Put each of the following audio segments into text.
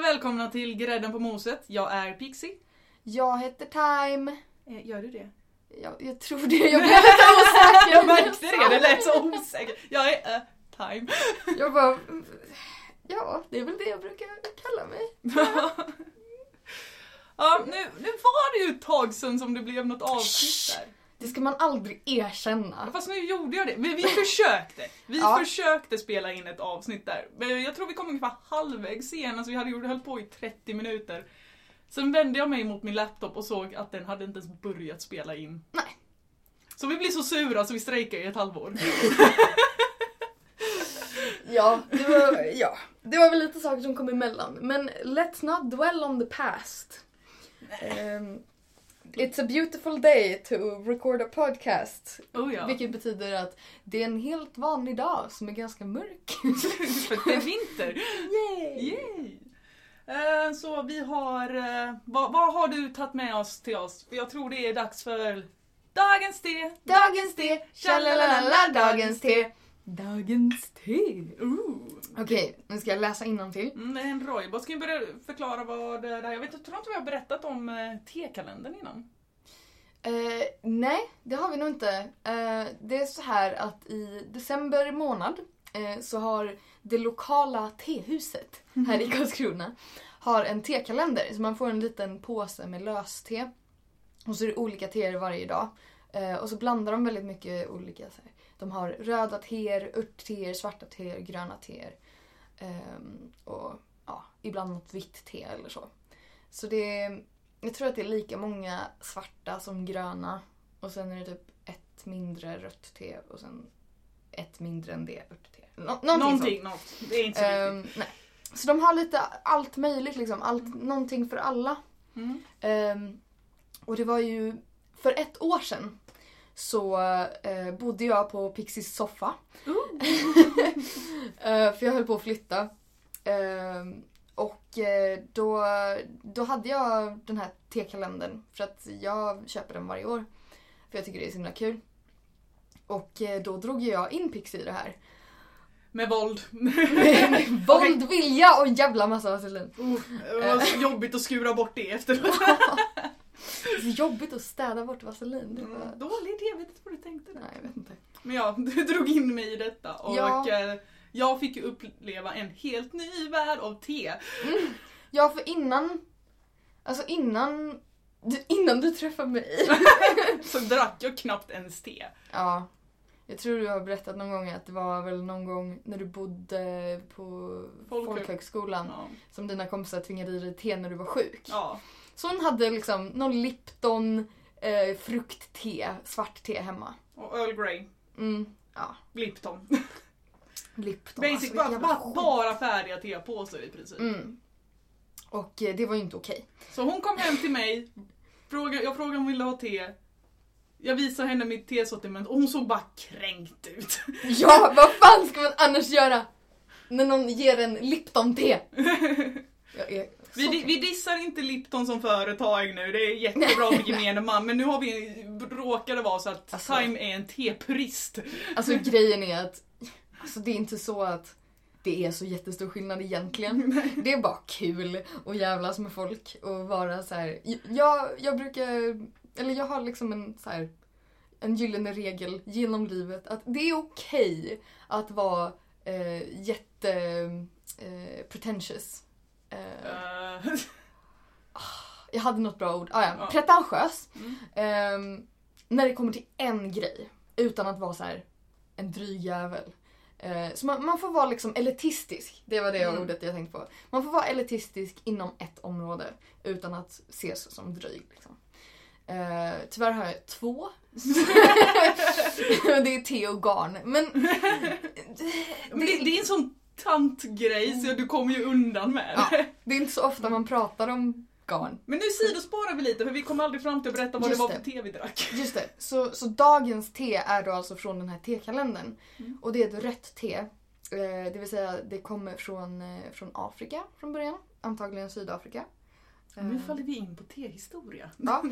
välkomna till Grädden på moset. Jag är Pixie. Jag heter Time. Gör du det? Jag tror det. Jag blev lite osäker. Jag märkte det lät så osäker. Jag är Time. Jag bara... Ja, det är väl det jag brukar kalla mig. Ja, nu var det ju ett tag sedan som det blev något avsnitt där. Det ska man aldrig erkänna. Fast nu gjorde jag det. Men vi försökte spela in ett avsnitt där. Men jag tror vi kom ungefär halvvägs senare, så vi hade höll på i 30 minuter. Sen vände jag mig mot min laptop och såg att den hade inte ens börjat spela in. Nej. Så vi blev så sura så vi strejkade i ett halvår. Det var väl lite saker som kom emellan. Men let's not dwell on the past. It's a beautiful day to record a podcast. Oh ja. Vilket betyder att det är en helt vanlig dag som är ganska mörk. För det är vinter. Yay! Så vi har... vad har du tagit med oss till oss? För jag tror det är dags för dagens te. Dagens te, tjalalala, dagens te. Dagens te. Okej, nu ska jag läsa innantill. Det är en Roy. Ska vi börja förklara vad det är? Jag tror inte vi har berättat om tekalendern innan. Nej, det har vi nog inte. Det är så här att i december månad så har det lokala tehuset här i Karlskrona har en tekalender. Så man får en liten påse med löste. Och så är det olika teer varje dag. Och så blandar de väldigt mycket olika. Så här. De har röda teer, örtteer, svarta teer, gröna teer. Och ja, ibland något vitt te eller så. Så jag tror att det är lika många svarta som gröna. Och sen är det typ ett mindre rött te och sen ett mindre än det örtte. Någonting. Det är inte så viktigt. Nej. Så de har lite allt möjligt liksom. Någonting för alla. Och det var ju för 1 år sedan så bodde jag på Pixies soffa. För jag höll på att flytta. Och då hade jag den här tekalendern. För att jag köper den varje år. För jag tycker det är så himla kul. Och då drog jag in Pixie i det här. Med våld. Med våld, vilja och jävla massa vaselin. Det var så jobbigt att skura bort det efteråt. Det är så jobbigt att städa bort vaselin. Det var... Dålig idé, jag vet inte vad du tänkte där. Nej, jag vet inte. Men ja, du drog in mig i detta. Och jag fick ju uppleva en helt ny värld av te. Ja, för innan du träffade mig så drack jag knappt ens te. Ja, jag tror du har berättat någon gång att det var väl någon gång när du bodde på folkhögskolan som dina kompisar tvingade i dig te när du var sjuk. Ja. Så hon hade liksom någon Lipton fruktte, svart te hemma. Och Earl Grey. Ja. Lipton. Basic, alltså, bara färdiga tepåsar i princip. Och det var ju inte okej. Så hon kom hem till mig. Jag frågade om hon ville ha te. Jag visade henne mitt tesortiment och hon såg bara kränkt ut. Ja, vad fan ska man annars göra när någon ger en Lipton-te? Vi dissar inte Lipton som företag nu. Det är jättebra för gemene man. Men nu har vi råkade vara så att Time är en tepurist. Alltså grejen är att det är inte så att det är så jättestor skillnad egentligen. Det är bara kul att jävlas med folk och vara så här. Jag har liksom en gyllene regel genom livet att det är okej att vara pretentious. Jag hade något bra ord. Pretentiös. När det kommer till en grej utan att vara så här en dryg jävel. Så man får vara liksom elitistisk. Det var det ordet jag tänkte på. Man får vara elitistisk inom ett område utan att ses som dryg liksom. Tyvärr har jag 2. Det är te och garn. Men det är en sån tantgrej så du kommer ju undan med det. Ja, det är inte så ofta man pratar om garn. Men nu sidospårar vi lite för vi kommer aldrig fram till att berätta vad det var för te vi drack. Just det. Så dagens te är då alltså från den här tekalendern. Och det är ett rött te. Det vill säga det kommer från Afrika från början. Antagligen Sydafrika. Nu faller vi in på tehistoria. Ja.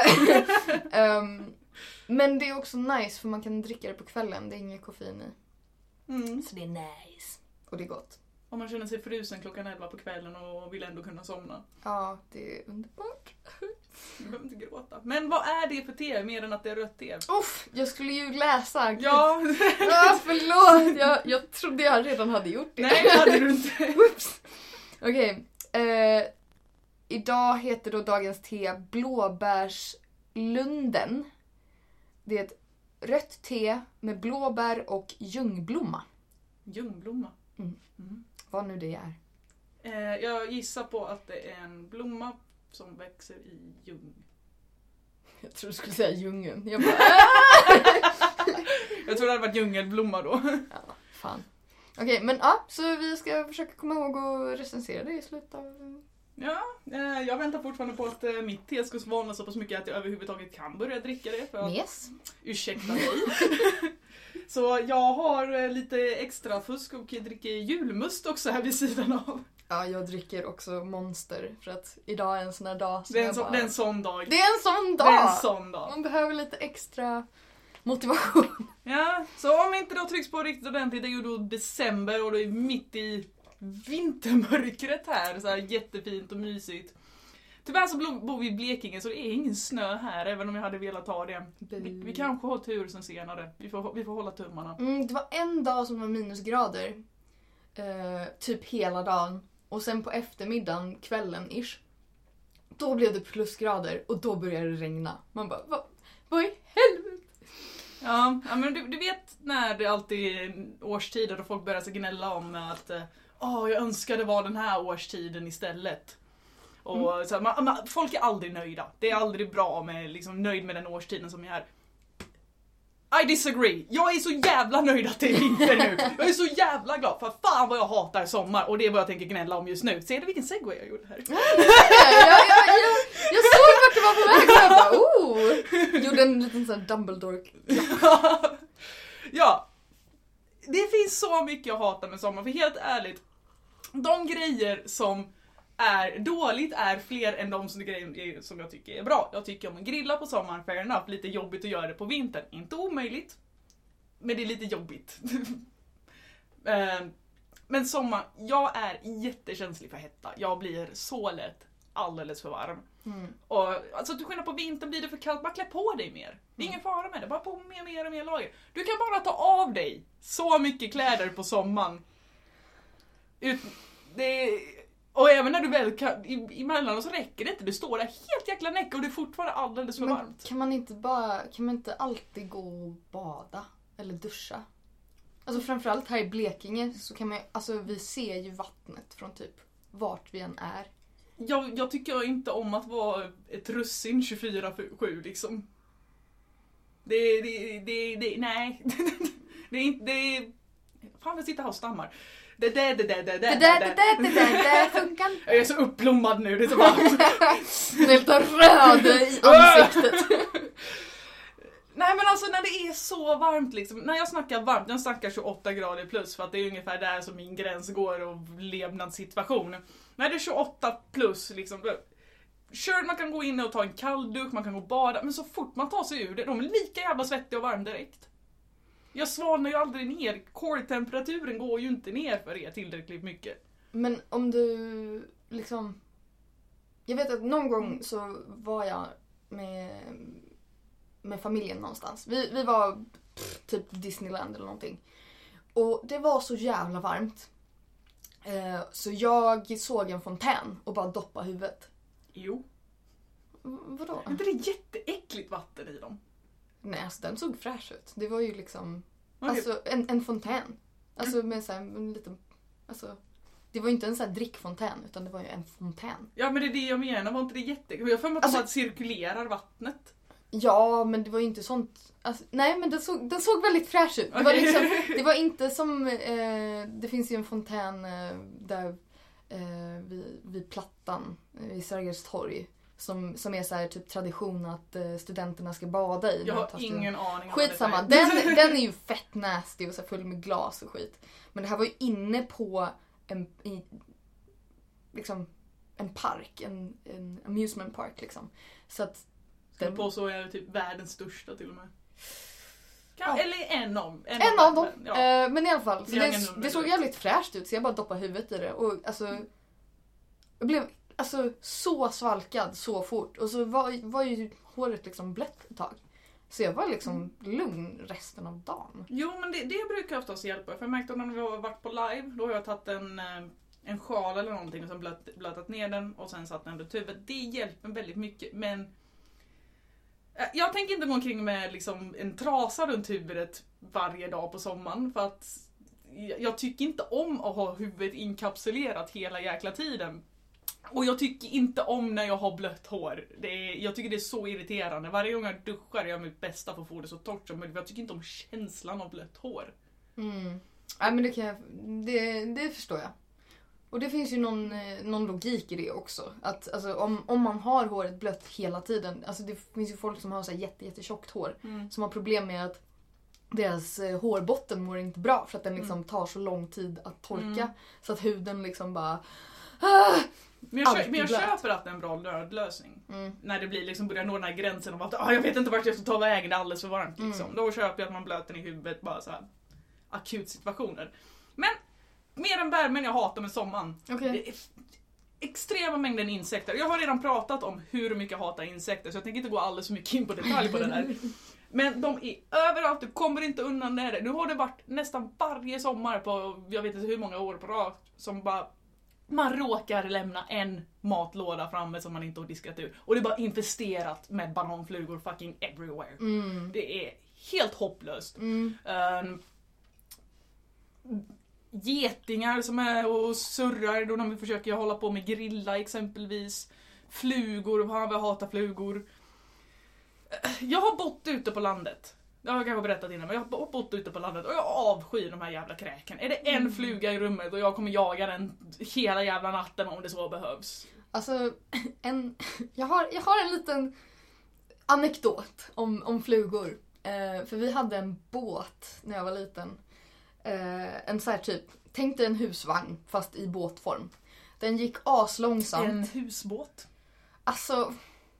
Men det är också nice för man kan dricka det på kvällen. Det är inget koffein i. Så det är nice. Och det är gott. Om man känner sig frusen klockan 11 på kvällen och vill ändå kunna somna. Ja, det är underbart. Du behöver inte gråta. Men vad är det för te mer än att det är rött te? Jag skulle ju läsa. Ja. Förlåt. Jag trodde jag redan hade gjort det. Nej, det hade du inte. Oops. Okej. Idag heter då dagens te blåbärslunden. Det är ett rött te med blåbär och ljungblomma. Ljungblomma? Vad nu det är. Jag gissar på att det är en blomma som växer i ljung. Jag tror du skulle säga ljungen. Jag bara... Jag tror det hade varit djungelblomma då. Ja, fan. Okej, men ja, så vi ska försöka komma ihåg att recensera det i slutet av... Ja, jag väntar fortfarande på att mitt te ska svalna så pass mycket att jag överhuvudtaget kan börja dricka det. För att, ursäkta mig. Så jag har lite extra fusk och dricker julmust också här vid sidan av. Ja, jag dricker också Monster för att idag är en sån här dag. Det är en sån dag. Det är en sån dag! Det är en sån dag. Man behöver lite extra motivation. Ja, så om inte då trycks på riktigt ordentligt, det är ju då december och det är mitt i vintermörkret här. Så här jättefint och mysigt. Tyvärr så bor vi i Blekinge så det är ingen snö här, även om jag hade velat ha det. Vi kanske har tur sen senare. Vi får hålla tummarna. Det var en dag som var minusgrader. Typ hela dagen. Och sen på eftermiddagen, kvällen ish. Då blev det plusgrader och då började det regna. Man bara, vad i helvete? Ja, men du vet när det alltid är årstider och folk börjar sig gnälla om att jag önskar det var den här årstiden istället. Och så här, folk är aldrig nöjda. Det är aldrig bra med liksom, nöjd med den årstiden som är här. I disagree. Jag är så jävla nöjd att det är vinter nu. Jag är så jävla glad. För fan vad jag hatar sommar. Och det är vad jag tänker gnälla om just nu. Ser du vilken segway jag gjorde här? Jag såg vart du var på väg. Jag bara, gjorde en liten sån här Dumbledore. Ja. Det finns så mycket jag hatar med sommar. För helt ärligt. De grejer som är dåligt är fler än de grejer som jag tycker är bra. Jag tycker om att grilla på sommaren, fair enough. Lite jobbigt att göra det på vintern. Inte omöjligt. Men det är lite jobbigt. Men sommar, jag är jättekänslig för hetta. Jag blir så lätt alldeles för varm. Och alltså till skillnad på vintern blir det för kallt. Bara klä på dig mer. Det är ingen fara med det. Bara på med mer och mer lager. Du kan bara ta av dig så mycket kläder på sommaren. Och även när du väl kan, emellan så räcker det inte. Du står där helt jäkla näck och det är fortfarande alldeles för varmt. Kan man inte alltid gå och bada eller duscha? Alltså framförallt här i Blekinge så kan man vi ser ju vattnet från typ vart vi än är. Jag tycker inte om att vara ett russin 24/7 liksom. Nej. Det är inte. Fan, jag sitter här och stammar. Det funkar inte. Jag är så upplommad nu, det är så varmt. Helt röd i ansiktet. Nej men alltså när det är så varmt liksom. När jag snackar varmt, jag snackar 28 grader plus för att det är ungefär där som min gräns går och levnadssituation. När det är 28 plus liksom. Sure, man kan gå in och ta en kall dusch, man kan gå och bada. Men så fort man tar sig ur det, de är lika jävla svettig och varm direkt. Jag svalnar ju aldrig ner. Core-temperaturen går ju inte ner för er tillräckligt mycket. Men om du liksom... Jag vet att någon gång så var jag med familjen någonstans. Vi var typ Disneyland eller någonting. Och det var så jävla varmt. Så jag såg en fontän och bara doppa huvudet. Jo. Vadå? Är inte det jätteäckligt vatten i dem? Nej, alltså den såg fräsch ut. Det var ju liksom... Okay. Alltså en fontän. Alltså med så här en liten... Alltså, det var ju inte en sån här drickfontän, utan det var ju en fontän. Ja, men det är det jag menar. Var inte det jättekul? Jag får mig att cirkulerar vattnet. Ja, men det var ju inte sånt... Alltså, nej, men den såg väldigt fräsch ut. Det var, liksom, det var inte som... det finns ju en fontän där vid Plattan, vid Sergels torg. Som är så här typ tradition att studenterna ska bada i. Jag har ingen aning. Skitsamma. Den är ju fett nasty och så full med glas och skit. Men det här var ju inne på en park. En amusement park liksom. Så att... Den påstår jag är typ världens största till och med. Eller en av dem. Ja. Men i alla fall, så det såg jävligt fräscht ut så jag bara doppade huvudet i det. Och alltså, jag blev så svalkad så fort. Och så var ju håret liksom blött ett tag. Så jag var liksom lugn resten av dagen. Jo, men det brukar oftast hjälpa. För jag märkte att när vi har varit på live, då har jag tagit en sjal eller någonting och sen blötat ner den och sen satt den runt huvudet. Det hjälper väldigt mycket, men jag tänker inte gå omkring med liksom en trasa runt huvudet varje dag på sommaren, för att jag tycker inte om att ha huvudet inkapsulerat hela jäkla tiden. Och jag tycker inte om när jag har blött hår. Jag tycker det är så irriterande. Varje gång jag duschar gör jag mitt bästa för att få det så torrt som möjligt. Jag tycker inte om känslan av blött hår. Nej, men det förstår jag. Och det finns ju någon logik i det också. Att alltså, om man har håret blött hela tiden. Alltså det finns ju folk som har så här jättetjockt hår. Som har problem med att deras hårbotten mår inte bra. För att den liksom tar så lång tid att torka. Så att huden liksom bara... Men jag köper att det är en bra nödlösning. När det blir liksom börjar nå den här gränsen av att jag vet inte vart jag ska ta vägen, det är alldeles för varmt liksom. Då köper jag att man blöter i huvudet, bara så här akut situationer. Men mer än värmen jag hatar med sommaren. Okay. Det är extrema mängden insekter. Jag har redan pratat om hur mycket jag hatar insekter, så jag tänker inte gå alldeles för mycket in på detalj på det där. Men de är överallt, du kommer inte undan det. Nu har det varit nästan varje sommar på, jag vet inte hur många år på rad, som bara man råkar lämna en matlåda framme som man inte har diskat ur. Och det är bara infesterat med bananflugor fucking everywhere. Det är helt hopplöst. Getingar som är och surrar då när vi försöker hålla på med grilla exempelvis. Flugor, vi hatar flugor. Jag har bott ute på landet. Jag har kanske berättat innan, men jag har bott ute på landet och jag avskyr de här jävla kräken. Är det en fluga i rummet och jag kommer jaga den hela jävla natten om det så behövs. Alltså, jag har en liten anekdot om flugor. För vi hade en båt när jag var liten. En så här typ, tänk dig en husvagn fast i båtform. Den gick aslångsamt. En husbåt? Alltså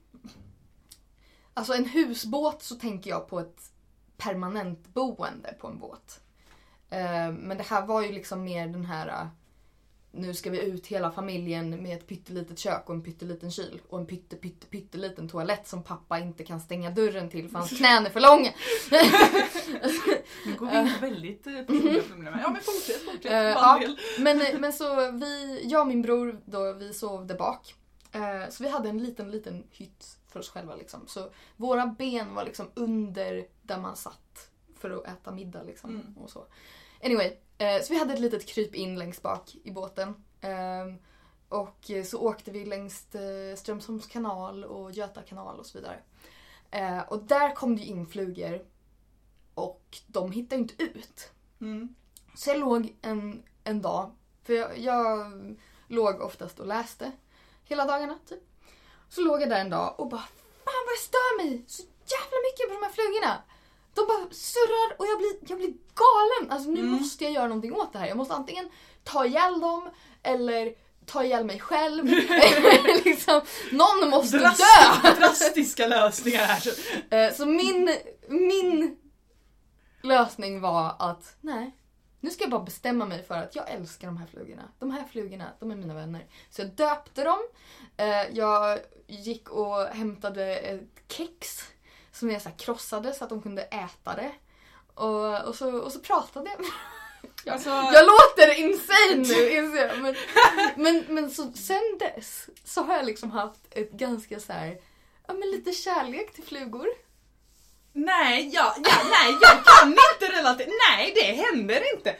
en husbåt, så tänker jag på ett permanent boende på en båt. Men det här var ju liksom mer den här, nu ska vi ut hela familjen med ett pyttelitet kök och en pytteliten kyl och en pytteliten toalett som pappa inte kan stänga dörren till för hans knän är för långa. Nu går vi in väldigt personliga problem. Ja, men fortsätt. Ja, men så jag och min bror då, vi sov där bak. Så vi hade en liten hytt för oss själva liksom. Så våra ben var liksom under där man satt för att äta middag liksom. Och så. Anyway, så vi hade ett litet kryp in längst bak i båten. Och så åkte vi längs Strömsholms kanal och Göta kanal och så vidare. Och där kom det in flugor. Och de hittade inte ut. Så jag låg en dag. För jag låg oftast och läste hela dagarna typ. Så låg jag där en dag och bara, fan vad jag stör mig så jävla mycket på de här flugorna. De bara surrar och jag blir galen. Alltså nu måste jag göra någonting åt det här. Jag måste antingen ta ihjäl dem eller ta ihjäl mig själv. Liksom, någon måste dö. Drastiska lösningar här. Så min lösning var att nej, nu ska jag bara bestämma mig för att jag älskar de här flugorna. De här flugorna, de är mina vänner. Så jag döpte dem. Jag gick och hämtade ett kex som jag så här krossade så att de kunde äta det. Och så pratade jag. Alltså... Jag låter insane nu, inser jag. Men så, sen dess så har jag liksom haft ett ganska så här, ja men lite kärlek till flugor. Nej, jag kan inte relatera. Nej, det händer inte.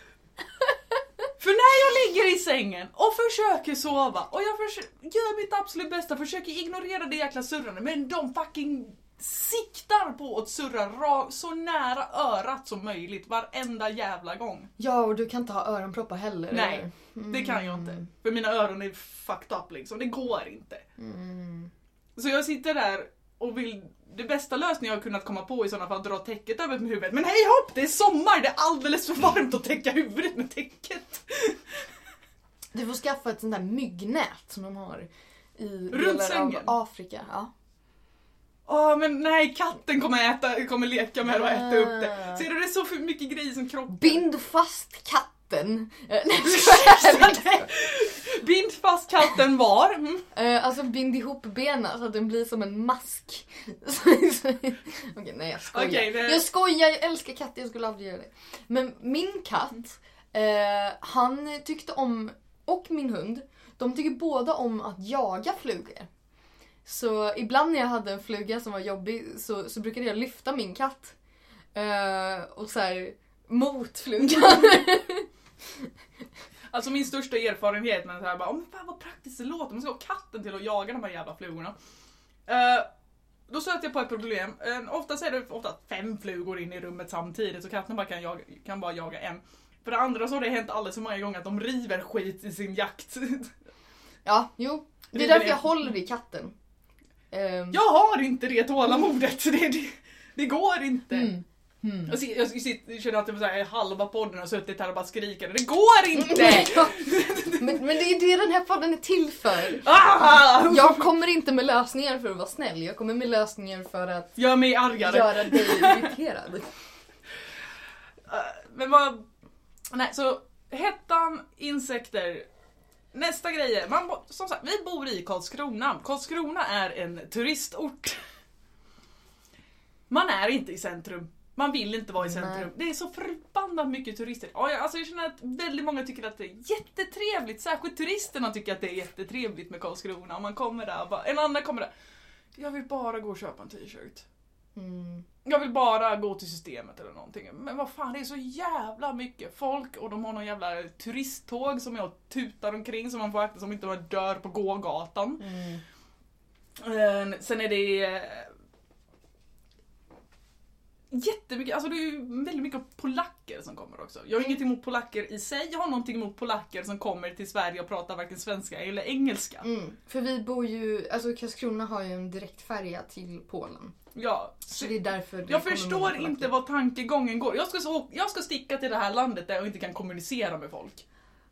För när jag ligger i sängen och försöker sova och jag gör mitt absolut bästa, försöker ignorera det jäkla surrande, men de fucking siktar på att surra så nära örat som möjligt varenda jävla gång. Ja, och du kan inte ha öronproppar heller. Nej, det kan jag inte. För mina öron är fucked up liksom, det går inte. Så jag sitter där och vill, det bästa lösningen jag har kunnat komma på i sådana fall, dra täcket över med huvudet. Men hej hopp, det är sommar, det är alldeles för varmt att täcka huvudet med täcket. Du får skaffa ett sånt där myggnät som de har i runt delar sängen av Afrika. Ja. Men nej, katten kommer leka med och äta upp det. Ser du, det är så för mycket grejer som krockar. Bind fast katten. Bind fast katten var. Alltså bind ihop benen så att den blir som en mask. Okej, nej jag skojar. Jag skojar, jag älskar katter, jag skulle aldrig göra det. Men min katt, han tyckte om, och min hund, de tycker båda om att jaga flugor. Så ibland när jag hade en fluga som var jobbig så brukade jag lyfta min katt. Och så här mot flugan. Alltså min största erfarenhet med det här, bara, fan vad praktiskt det låter, man ska ha katten till att jaga de här jävla flugorna. Då stöter jag på ett problem. Oftast är det 5 flugor in i rummet samtidigt, så katten bara kan bara jaga en. För det andra så har det hänt alldeles så många gånger att de river skit i sin jakt. Ja, jo. Det är därför jag håller i katten. Jag har inte det tålamodet. Det går inte. Jag känner att det är halva podden och suttit här och bara skriker. Det går inte! men det är det den här podden är till för. Jag kommer inte med lösningar för att vara snäll. Jag kommer med lösningar för att göra mig argare. Göra dig irriterad. Men vad... Nej, så hettan, insekter. Nästa grej är, som sagt, vi bor i Karlskrona. Karlskrona är en turistort. Man är inte i centrum. Man vill inte vara i centrum. Nej. Det är så förbannat mycket turister. Alltså jag känner att väldigt många tycker att det är jättetrevligt. Särskilt turisterna tycker att det är jättetrevligt med Karlskrona. Om man kommer där, en annan kommer där. Jag vill bara gå och köpa en t-shirt. Jag vill bara gå till systemet eller någonting. Men vad fan, det är så jävla mycket folk. Och de har någon jävla turisttåg som jag tutar omkring. Som man får akta som inte bara dör på gågatan. Sen är det... jättemycket, alltså det är ju väldigt mycket polacker som kommer också. Jag har ingenting emot polacker i sig, jag har någonting emot polacker som kommer till Sverige och pratar varken svenska eller engelska. För vi bor ju, alltså Karlskrona har ju en direktfärja till Polen. Ja, så det är därför jag förstår inte vad tankegången går. Jag ska sticka till det här landet där jag inte kan kommunicera med folk.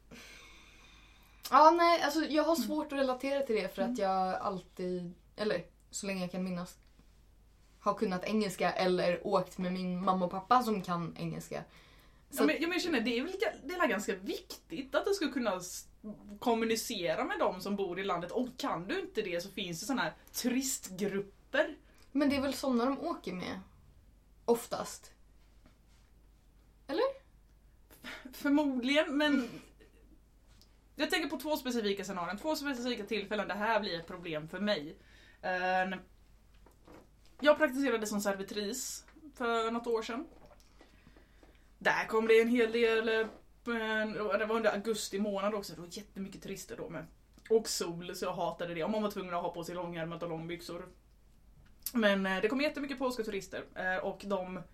Ja, nej, alltså jag har svårt att relatera till det för att jag alltid, eller så länge jag kan minnas, har kunnat engelska eller åkt med min mamma och pappa som kan engelska. Så... men jag känner, det är ganska viktigt att du ska kunna kommunicera med dem som bor i landet. Och kan du inte det så finns det såna här turistgrupper. Men det är väl sådana de åker med? Oftast. Eller? Förmodligen, men... jag tänker på 2 specifika scenarion. 2 specifika tillfällen. Det här blir ett problem för mig. Jag praktiserade som servitris för något år sedan. Där kom det en hel del, det var under augusti månad också, det var jättemycket turister då med. Och sol, så jag hatade det. Och man var tvungen att ha på sig långärmat och långbyxor. Men det kom jättemycket polska turister. Och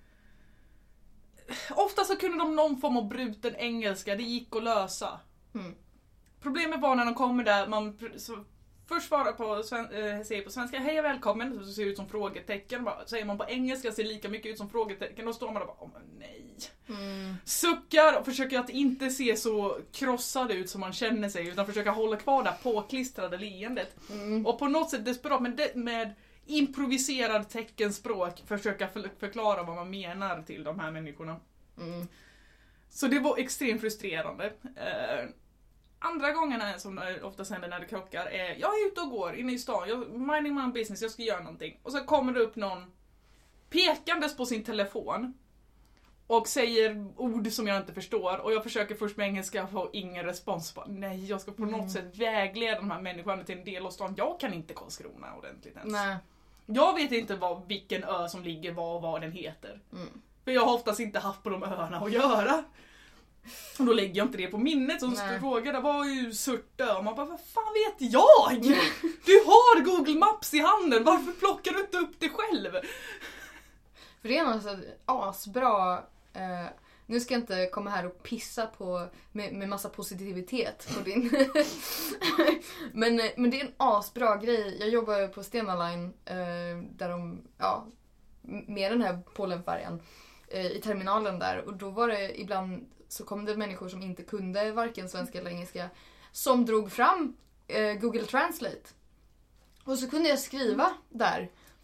ofta så kunde de någon form av bruten engelska, det gick att lösa. Problemet var när de kommer där, först svara säger på svenska, hej och välkommen, så ser det ut som frågetecken. Säger man på engelska ser det lika mycket ut som frågetecken. Då står man där och bara, nej. Suckar och försöker att inte se så krossad ut som man känner sig, utan försöka hålla kvar det påklistrade leendet. Och på något sätt desperat med improviserad teckenspråk försöka förklara vad man menar till de här människorna. Så det var extremt frustrerande. Andra gångerna som oftast händer när det krockar är, jag är ute och går inne i stan, minding my own business, jag ska göra någonting. Och så kommer det upp någon pekandes på sin telefon och säger ord som jag inte förstår. Och jag försöker först med engelska och får ingen respons. Nej, jag ska på något sätt vägleda de här människorna till en del av stan. Jag kan inte Karlskrona ordentligt ens. Nej. Jag vet inte vilken ö som ligger vad den heter. För jag har oftast inte haft på de öarna att göra. Och då lägger jag inte det på minnet. Så frågade, vad är ju Surtö? Och man bara, vad fan vet jag? Du har Google Maps i handen. Varför plockar du inte upp det själv? För det är något asbra... nu ska jag inte komma här och pissa på med massa positivitet på din... men det är en asbra grej. Jag jobbar på Stena Line där de... med den här Polenfärjan i terminalen där. Och då var det ibland... så kom det människor som inte kunde varken svenska eller engelska som drog fram Google Translate. Och så kunde jag skriva där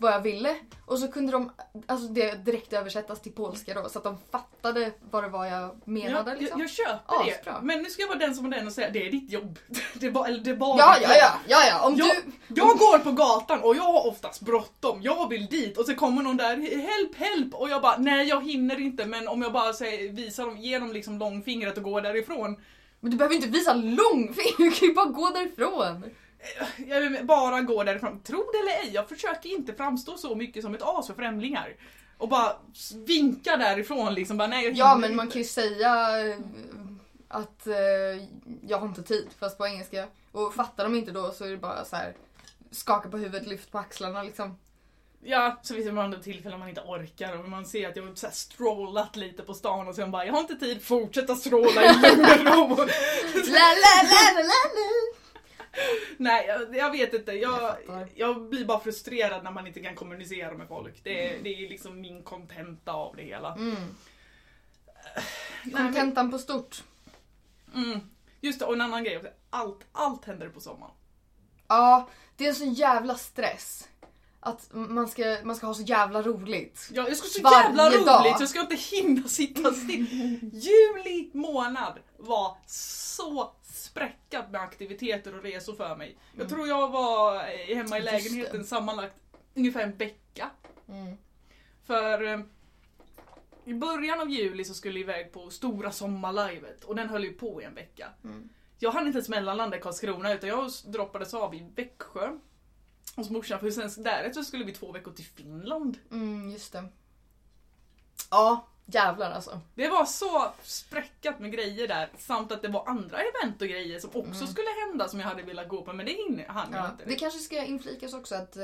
vad jag ville. Och så kunde de alltså det direkt översättas till polska då, så att de fattade vad det var jag menade. Liksom. Jag köper det. Bra. Men nu ska jag vara den som är den och säga det är ditt jobb. Det är bara Ja. Jag går på gatan och jag har oftast bråttom. Jag vill dit och så kommer någon där, help. Och jag bara, nej jag hinner inte. Men om jag bara visar dem genom liksom långfingret och går därifrån. Men du behöver inte visa långfingret, du kan ju bara gå därifrån. Jag vill bara gå därifrån. Tro det eller ej, jag försöker inte framstå så mycket som ett as för främlingar. Och bara vinka därifrån liksom. Bara, nej, ja, men man kan ju säga att jag har inte tid, fast på engelska. Och fattar de inte då så är det bara så här skaka på huvudet, lyft på axlarna liksom. Ja, så finns det andra tillfällen man inte orkar och man ser att jag har så här strollat lite på stan och sen bara, jag har inte tid, fortsätta stråla i lugn och ro. Nej, jag vet inte. Jag blir bara frustrerad när man inte kan kommunicera med folk. Det är liksom min kontenta av det hela. Kontentan på stort. Just det, och en annan grej. Allt händer på sommaren. Ja, det är så jävla stress. Att man ska ha så jävla roligt. Ja, jag ska så jävla roligt. Jag ska inte hinna sitta still. Juli månad var så spräckat med aktiviteter och resor för mig. Jag tror jag var hemma i lägenheten sammanlagt ungefär en vecka. För i början av juli så skulle jag iväg på stora sommarlivet och den höll ju på i en vecka. Jag hann inte ens mellanlanda i Karlskrona utan jag droppades av i Växjö hos morsan, för sen därefter skulle vi 2 veckor till Finland. Just det. Ja, jävlar alltså. Det var så spräckat med grejer där, samt att det var andra event och grejer som också skulle hända som jag hade velat gå på, men det hann jag inte. Det kanske ska inflikas också att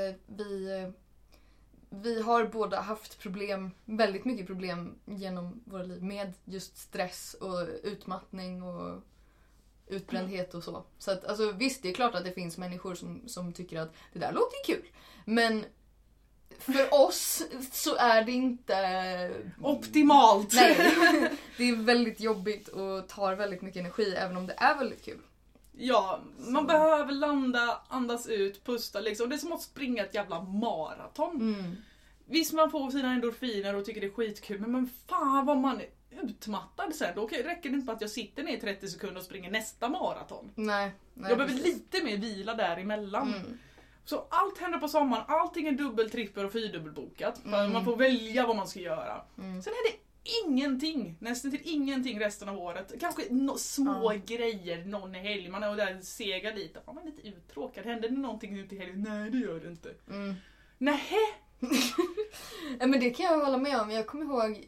vi har båda haft problem, väldigt mycket problem genom våra liv med just stress och utmattning och utbrändhet och så. Så att, alltså, visst, det är klart att det finns människor som tycker att det där låter kul. Men för oss så är det inte optimalt. Nej, det är väldigt jobbigt och tar väldigt mycket energi även om det är väldigt kul. Ja, man behöver landa, andas ut, pusta liksom. Det är som att springa ett jävla maraton. Visst, man får sina endorfiner och tycker det är skitkul, men fan vad man är utmattad sen. Då räcker det inte att jag sitter ner i 30 sekunder och springer nästa maraton. Nej, jag behöver lite mer vila däremellan. Så allt händer på sommaren, allting är dubbel, trippel och 4-dubbelbokat. Man får välja vad man ska göra. Sen är det ingenting, nästan till ingenting resten av året. Kanske små grejer någon helg. Man är där segar lite. Man är lite uttråkad. Händer det någonting ut i helgen? Nej, det gör det inte. Nähä? Men det kan jag hålla med om. Jag kommer ihåg...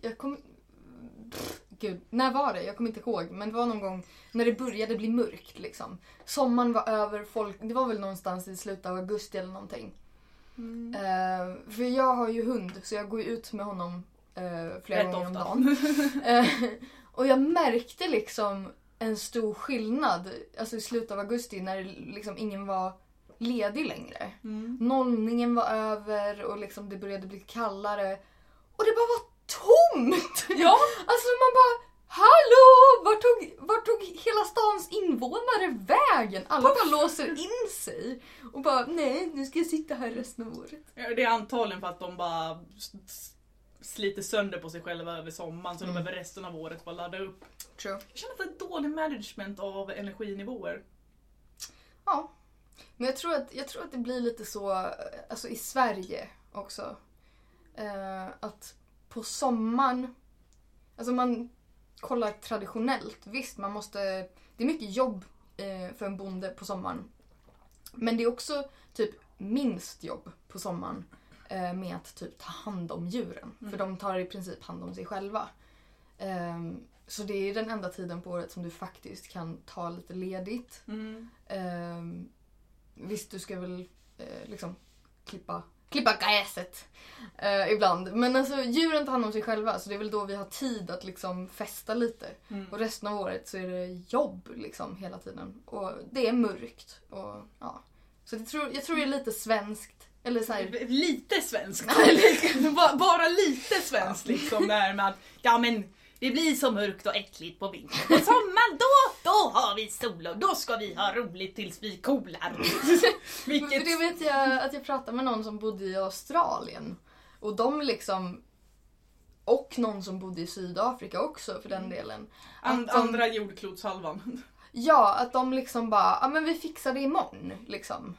Gud, när var det? Jag kommer inte ihåg. Men det var någon gång när det började bli mörkt liksom. Sommaren var över, det var väl någonstans i slutet av augusti eller någonting. För jag har ju hund, så jag går ut med honom flera gånger om dagen. Och jag märkte liksom en stor skillnad alltså i slutet av augusti när liksom ingen var ledig längre. Nollningen var över och liksom det började bli kallare. Och det bara var tomt! Ja. Alltså man bara, hallå! Vart tog hela stans invånare vägen? Alla bara låser in sig. Och bara, nej, nu ska jag sitta här resten av året. Ja, det är antagligen för att de bara sliter sönder på sig själva över sommaren. Så de behöver resten av året bara ladda upp. True. Jag känner att det är dålig management av energinivåer. Ja. Men jag tror att det blir lite så, alltså i Sverige också. Att på sommaren, alltså man kollar traditionellt, visst det är mycket jobb för en bonde på sommaren. Men det är också typ minst jobb på sommaren med att typ ta hand om djuren. För de tar i princip hand om sig själva. Så det är den enda tiden på året som du faktiskt kan ta lite ledigt. Visst, du ska väl liksom klippa gräset ibland. Men alltså djuren tar hand om sig själva, så det är väl då vi har tid att liksom festa lite. Och resten av året så är det jobb liksom hela tiden. Och det är mörkt. Och, ja. Så jag tror det är lite svenskt. Eller så här... Lite svenskt. Bara lite svenskt liksom. Där med att, ja men det blir så mörkt och äckligt på vintern. På sommaren då då har vi sol och då ska vi ha roligt tills vi coolar. Vilket... Det vet jag att jag pratade med någon som bodde i Australien. Och de liksom... Och någon som bodde i Sydafrika också för den delen. Andra jordklotshalvan. Ja, att de liksom bara, ja men vi fixar det imorgon liksom.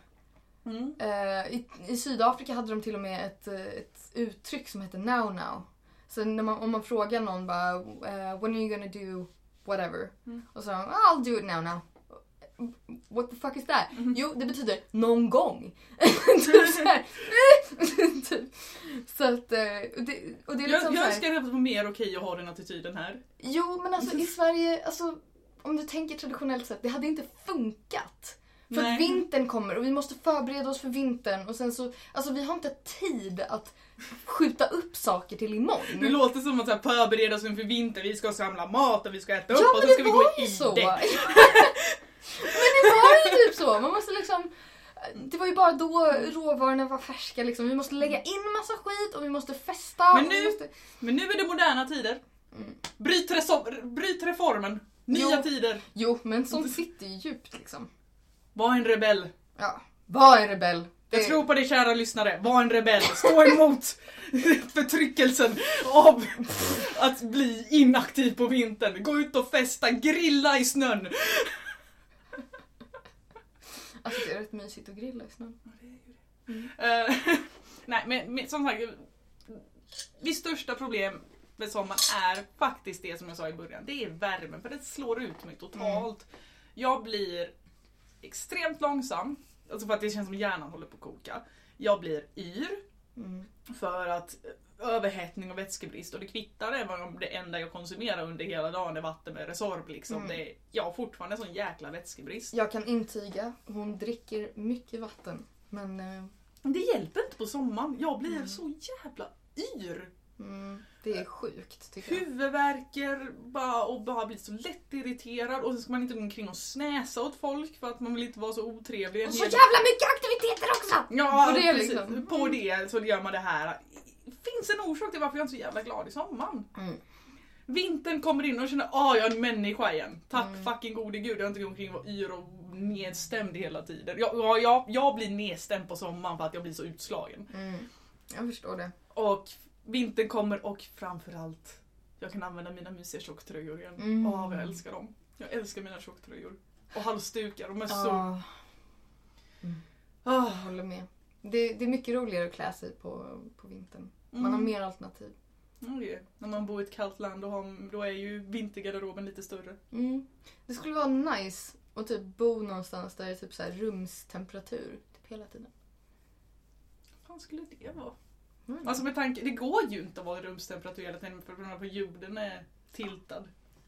I Sydafrika hade de till och med ett uttryck som heter now. Så om man frågar någon bara, when are you gonna do whatever? Och så I'll do it now. What the fuck is that? Jo, det betyder någon gång. Typ så här. Så att, och det är liksom jag önskar att det var mer okej att ha den attityden här. Jo, men alltså i Sverige, alltså, om du tänker traditionellt sett, det hade inte funkat. För att vintern kommer och vi måste förbereda oss för vintern. Och sen så, alltså vi har inte tid att skjuta upp saker till imorgon. Det låter som att så här, förbereda oss inför vintern. Vi ska samla mat och vi ska äta upp ja, och så ska vi gå i så. det. Men det var ju typ så. Man måste liksom... Det var ju bara då råvarorna var färska liksom. Vi måste lägga in massa skit och vi måste festa. Men nu är det moderna tider. Bryt reformen. Nya tider. Jo, men sånt sitter ju djupt liksom. Var en rebell. Ja, var en rebell. Jag tror på det, kära lyssnare. Var en rebell. Stå emot förtryckelsen av att bli inaktiv på vintern. Gå ut och festa, grilla i snön. Alltså det är rätt mysigt att grilla i snön. Ja, det är ju det. Nej, men som sagt, mitt största problem med sommaren är faktiskt det som jag sa i början. Det är värmen, för det slår ut mig totalt. Jag blir extremt långsam, alltså för att det känns som hjärnan håller på att koka. Jag blir yr för att överhettning och vätskebrist, och det kvittar även om det enda jag konsumerar under hela dagen är vatten med Resorb liksom. Jag har fortfarande sån jäkla vätskebrist. Jag kan intyga, hon dricker mycket vatten, men det hjälper inte på sommaren. Jag blir så jävla yr. Det är sjukt tycker jag. Huvudvärker och bara blir så lätt irriterad, och så ska man inte gå omkring och snäsa åt folk för att man vill inte vara så otrevlig. Och så jävla mycket aktiviteter också! Ja, på det, precis. liksom. På det så gör man det här. Finns en orsak till varför jag är så jävla glad i sommaren. Vintern kommer in och känner jag är en människa igen. Tack fucking gode gud, jag har inte gått omkring och var yr och nedstämd hela tiden. Jag blir nedstämd på sommaren för att jag blir så utslagen. Jag förstår det. Och vintern kommer och framförallt jag kan använda mina mysiga tjocktröjor igen. Jag älskar dem. Jag älskar mina tjocktröjor. Och halsdukar och mössor. Jag håller med. Det är mycket roligare att klä sig på vintern. Man har mer alternativ. När man bor i ett kallt land då är ju vintergarderoben lite större. Det skulle vara nice att typ bo någonstans där det är typ så här rumstemperatur typ hela tiden. Vad fan skulle det vara? Alltså med tanke, det går ju inte att vara i rumstemperatur hela tiden för jorden är tiltad.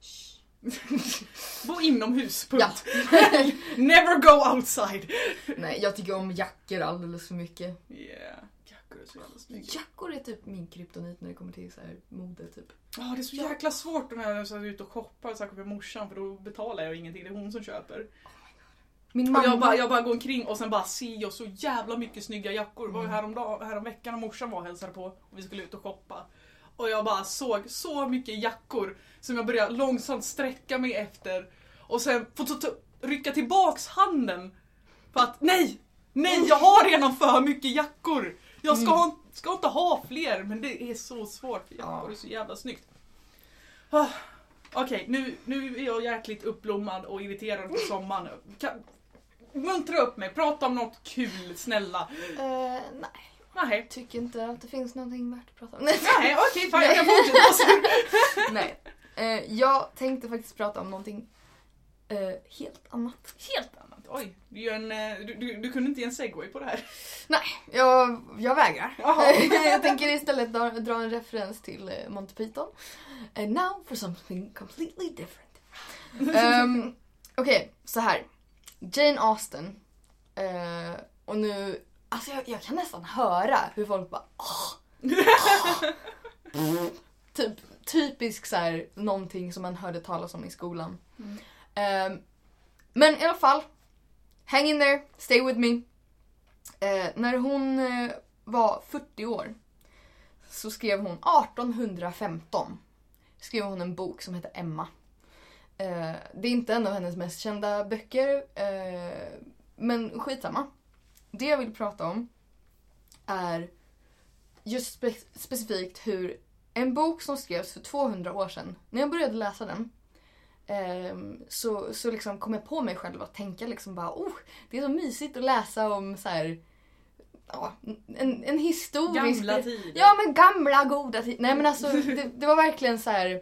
Bo inomhus, punkt. Ja. Never go outside. Nej, jag tycker om jackor alldeles för mycket. Yeah, jackor är så jävla snygga. Jackor är typ min kryptonit när det kommer till så här mode typ. Ja, det är så jäkla svårt när jag är ute och shoppar och saker med morsan, för då betalar jag ingenting, det är hon som köper. Min mamma... Och jag bara går omkring och sen bara ser jag så jävla mycket snygga jackor. Det var ju härom veckan och morsan var och hälsade på och vi skulle ut och shoppa. Och jag bara såg så mycket jackor som jag började långsamt sträcka mig efter. Och sen få rycka tillbaks handen. För att nej, jag har redan för mycket jackor. Jag ska inte ha fler, men det är så svårt för jackor, det är så jävla snyggt. Okej, nu är jag jäkligt uppblommad och irriterad på sommaren. Muntra upp mig, prata om något kul, snälla. Nej. Tycker inte att det finns någonting värt att prata om. Nej, okej, fan, jag kan fortsätta. Nej. Jag tänkte faktiskt prata om någonting helt annat. Helt annat? Oj, du kunde inte ge en segway på det här. Nej, jag vägrar. Jag tänker istället dra en referens till Monty Python. And now for something completely different. Okej, så här. Jane Austen. Och nu... Alltså jag kan nästan höra hur folk bara... Typisk så här, någonting som man hörde talas om i skolan. Men i alla fall, hang in there, stay with me. När hon var 40 år så skrev hon 1815. Skrev hon en bok som heter Emma. Det är inte en av hennes mest kända böcker. Men skitsamma. Det jag vill prata om är just specifikt hur en bok som skrevs för 200 år sedan, när jag började läsa den, så liksom kom jag på mig själv att tänka liksom bara, det är så mysigt att läsa om så här, en historisk... Gamla tider. Ja, men gamla goda tider. Nej, men alltså det var verkligen så här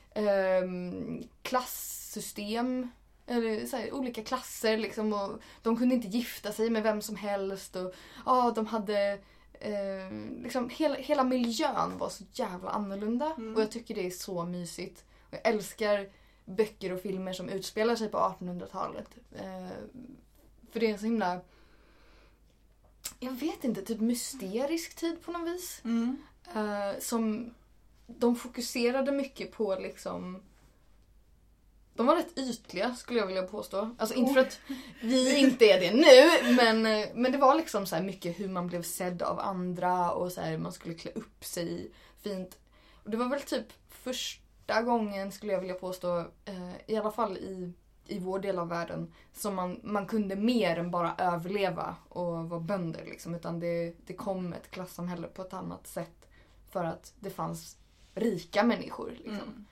klassystem, eller så här, olika klasser liksom, och de kunde inte gifta sig med vem som helst, och de hade liksom hela miljön var så jävla annorlunda, och jag tycker det är så mysigt. Och jag älskar böcker och filmer som utspelar sig på 1800-talet. För det är en så himla, jag vet inte, typ mysterisk tid på något vis. Som de fokuserade mycket på liksom, de var rätt ytliga skulle jag vilja påstå. Alltså inte för att vi inte är det nu, men det var liksom så här mycket hur man blev sedd av andra, och så här, man skulle klä upp sig fint. Och det var väl typ första gången skulle jag vilja påstå, i alla fall i vår del av världen, som man kunde mer än bara överleva och vara bönder liksom, utan det kom ett klassamhälle på ett annat sätt för att det fanns rika människor liksom.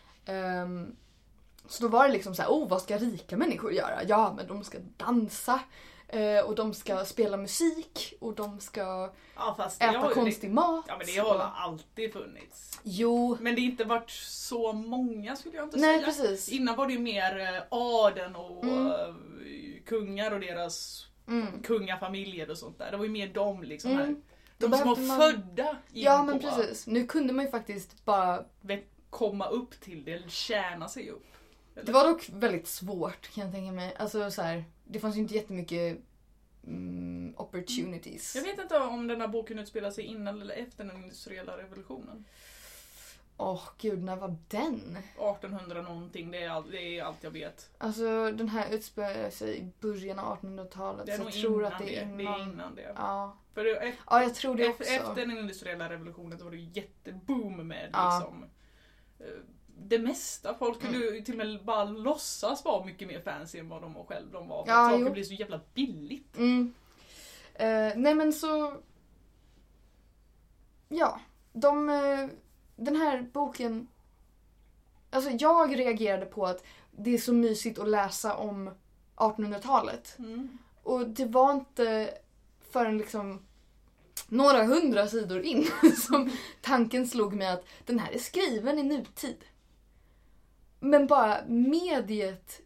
Så då var det liksom så här, vad ska rika människor göra? Ja, men de ska dansa, och de ska spela musik, och de ska äta konstig mat. Ja, men det har alltid funnits. Jo. Men det har inte varit så många, skulle jag inte säga. Nej, precis. Innan var det ju mer adeln och kungar och deras kungafamiljer och sånt där. Det var ju mer de liksom här. De som var födda in Ja, men precis. Nu kunde man ju faktiskt bara komma upp till det, eller tjäna sig upp. Eller? Det var dock väldigt svårt, kan jag tänka mig. Alltså så här, det fanns ju inte jättemycket opportunities. Jag vet inte om den här boken utspelar sig innan eller efter den industriella revolutionen. Gud, när var den? 1800 någonting, det är allt jag vet. Alltså den här utspelar sig i början av 1800-talet. Det är så nog jag tror innan att det är innan. Det är innan det. Ja. För jag tror det också. Efter den industriella revolutionen så var det jätteboom med liksom det mesta. Folk kunde ju till och med bara låtsas vara mycket mer fancy än vad de var själv. De var. Saker blir så jävla billigt. Nej, men så... Ja. Den här boken... Alltså jag reagerade på att det är så mysigt att läsa om 1800-talet. Och det var inte förrän liksom några 100 sidor in som tanken slog mig att den här är skriven i nutid. Men bara mediet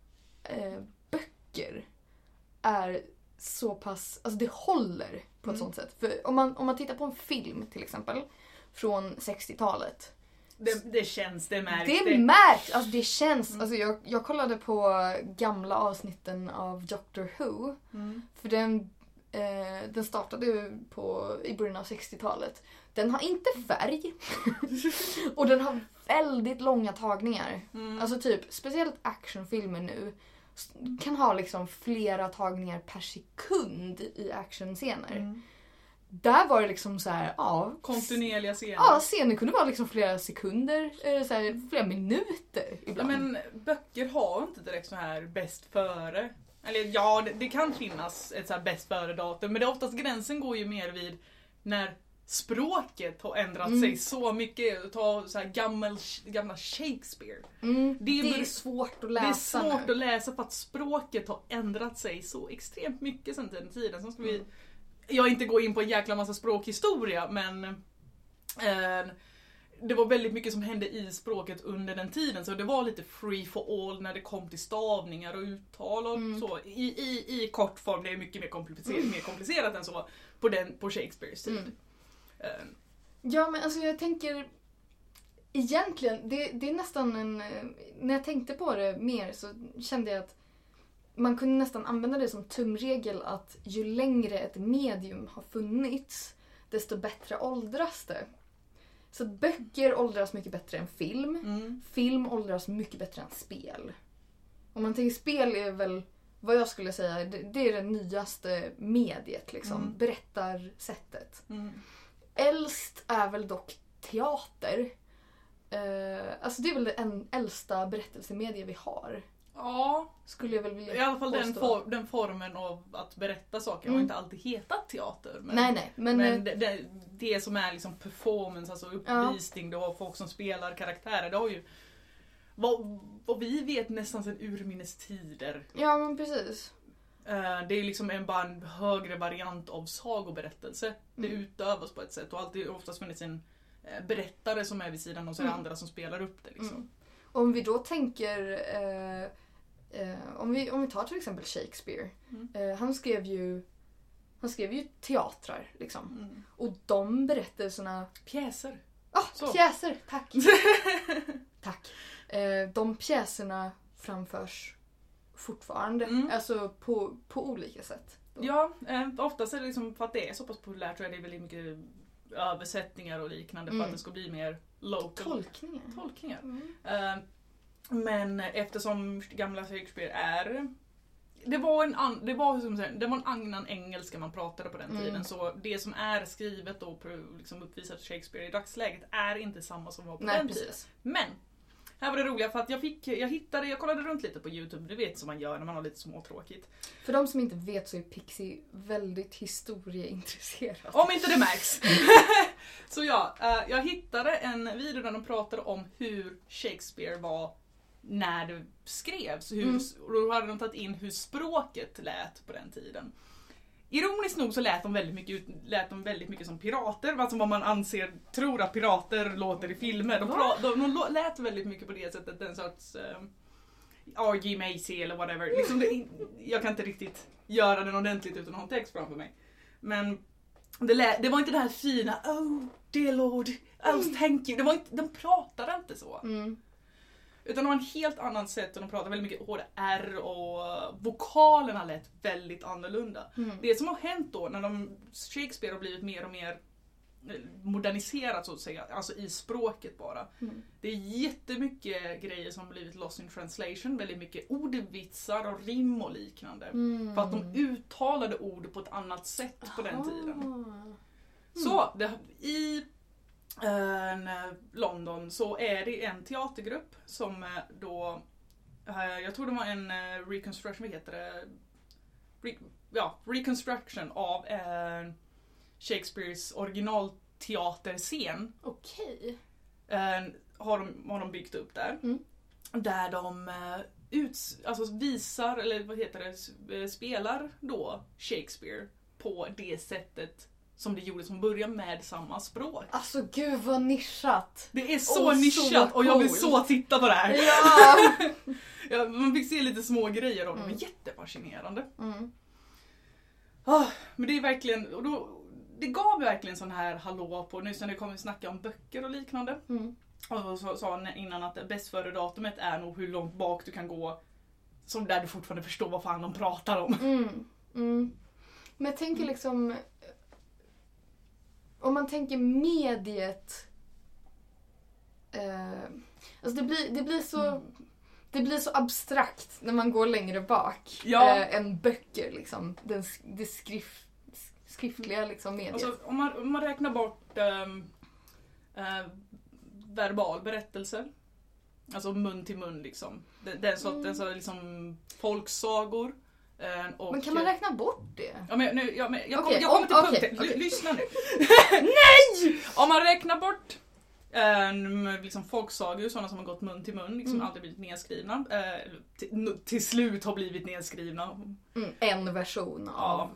böcker är så pass, alltså det håller på ett sånt sätt. För om man tittar på en film till exempel från 60-talet. Det känns, det märks. Det märks, alltså det känns. Alltså jag kollade på gamla avsnitten av Doctor Who. För den startade i början av 60-talet. Den har inte färg. Och den har väldigt långa tagningar. Alltså typ, speciellt actionfilmer nu kan ha liksom flera tagningar per sekund i actionscener. Där var det liksom så här, kontinuerliga scener. Ja, scener kunde vara liksom flera sekunder, eller så här, flera minuter ibland. Ja, men böcker har inte direkt så här bäst före. Eller ja, det kan finnas ett så här bäst före datum, men det oftast gränsen går ju mer vid när språket har ändrat sig så mycket. Ta så här gamla Shakespeare. Det är svårt att läsa. Det är svårt att läsa för att språket har ändrat sig så extremt mycket sedan den tiden. Så ska jag inte gå in på en jäkla massa språkhistoria, men det var väldigt mycket som hände i språket under den tiden, så det var lite free for all när det kom till stavningar och uttal och så. I kort form, det är mycket mer komplicerat än så på Shakespeares tid. Ja, men alltså jag tänker egentligen, det är nästan när jag tänkte på det mer så kände jag att man kunde nästan använda det som tumregel att ju längre ett medium har funnits, desto bättre åldras det. Så böcker åldras mycket bättre än film. Film åldras mycket bättre än spel. Om man tänker spel är väl, vad jag skulle säga, det är det nyaste mediet liksom. Berättarsättet. Äldst är väl dock teater. Alltså det är väl den äldsta berättelsemedia vi har. Ja, skulle jag väl vilja i alla fall påstå. den formen av att berätta saker har inte alltid hetat teater. Men, nej. Men det som är liksom performance, alltså uppvisning, du har folk som spelar karaktärer, det har ju vad vi vet nästan sedan urminnes tider. Ja, men precis. Det är liksom bara en högre variant av sagoberättelse. Det utövas på ett sätt och alltid oftast funnits en berättare som är vid sidan och så är det andra som spelar upp det liksom. Om vi då tänker om vi tar till exempel Shakespeare. Han skrev ju teatrar liksom. Och de berättelserna... Pjäser. Pjäser, tack. Tack. De pjäserna framförs fortfarande. Alltså på olika sätt. Då. Ja, oftast är det liksom för att det är så pass populärt tror jag det är väldigt mycket översättningar och liknande för att det ska bli mer local. Tolkningar. Men eftersom gamla Shakespeare det var en annan engelska man pratade på den tiden, så det som är skrivet och liksom uppvisat Shakespeare i dagsläget är inte samma som var på den tiden. Men här var det roliga för att jag kollade runt lite på YouTube, det vet som man gör när man har lite småtråkigt. För de som inte vet så är Pixie väldigt historieintresserad. Om inte det märks. Så jag hittade en video där de pratade om hur Shakespeare var när det skrevs. Och då hade de tagit in hur språket lät på den tiden. Ironiskt nog så lät de väldigt mycket som pirater, alltså vad man tror att pirater låter i filmer. De lät väldigt mycket på det sättet, en sorts R.G. Macy eller whatever. Liksom jag kan inte riktigt göra den ordentligt utan att ha en text framför mig. Men det var inte det här fina, oh dear lord, oh thank you. De pratade inte så. Utan det var en helt annan sätt och de pratade väldigt mycket R och vokalerna lät väldigt annorlunda. Det som har hänt då när Shakespeare har blivit mer och mer moderniserat så att säga, alltså i språket bara. Det är jättemycket grejer som har blivit lost in translation, väldigt mycket ordvitsar och rim och liknande. För att de uttalade ord på ett annat sätt på den tiden. Så i London så är det en teatergrupp som då jag tror det var en reconstruction, vad heter det? Reconstruction av Shakespeares originalteaterscen. Okej. Har de byggt upp där. Där de visar, eller vad heter det, spelar då Shakespeare på det sättet som det gjorde som början med samma språk. Alltså gud vad nischat. Det är så nischat och jag vill så titta på det här. Ja. Man fick se lite små grejer och det var jättefascinerande. Men det är verkligen, och det gav verkligen sån här hallå på nu när det kommer att snacka om böcker och liknande. Och så sa han innan att bäst före datumet är nog hur långt bak du kan gå som där du fortfarande förstår vad fan de pratar om. Men jag tänker liksom om man tänker mediet alltså det blir så abstrakt när man går längre bak än böcker liksom, det skriftliga liksom mediet. Alltså, om man räknar bort verbal berättelse, alltså mun till mun liksom, den sortens liksom folksagor. Men kan man räkna bort det? Jag kommer till punkten. Okay. Lyssna nu. Nej! Om man räknar bort liksom folksagor, sådana som har gått mun till mun, liksom aldrig blivit nedskrivna. Till slut har blivit nedskrivna. En version av...